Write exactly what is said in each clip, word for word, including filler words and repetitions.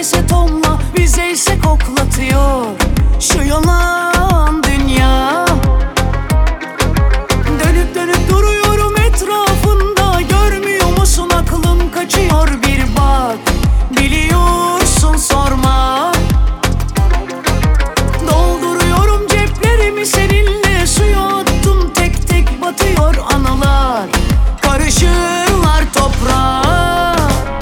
ise tonla, bize ise koklatıyor şu yalan dünya. Dönüp dönüp duruyorum etrafında, görmüyor musun aklım kaçıyor, bir bak biliyorsun sorma. Dolduruyorum ceplerimi seninle, suya attım tek tek batıyor anılar, karışırlar toprağa.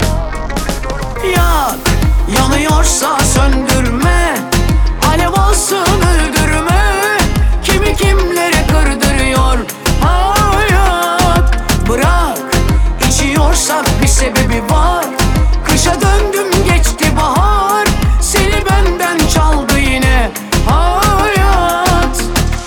Yak, yanıyorsa söndürme, alev alsın öldürme, kimi kimlere kırdırıyor hayat. Bırak, içiyorsak bir sebebi var, kışa döndüm geçti bahar, seni benden çaldı yine hayat.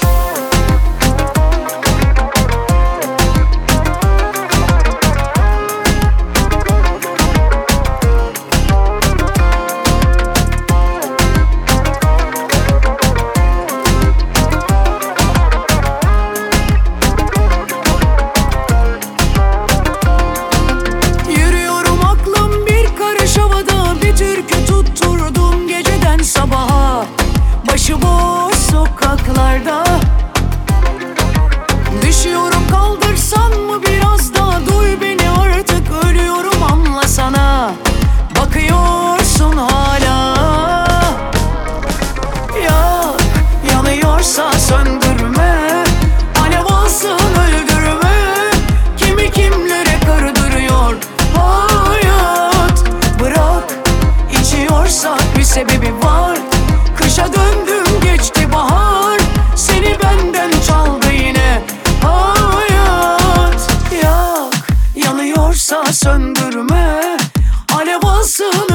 Yürüyorum aklım bir karış havada, bir türkü tutturdum geceden sabaha, başıboş sokaklarda. Düşüyorum, kaldırsan mı biraz daha, duy beni artık ölüyorum anlasana, bakıyorsun hala. Yak, yanıyorsa söndürme, alev alsın öldürme, kimi kimlere kırdırıyor hayat. Bırak, içiyorsak bir sebebi var, kışa döndüm geçti bahar, seni benden çaldı yine hayat. Yak, yanıyorsa söndürme, alev alsın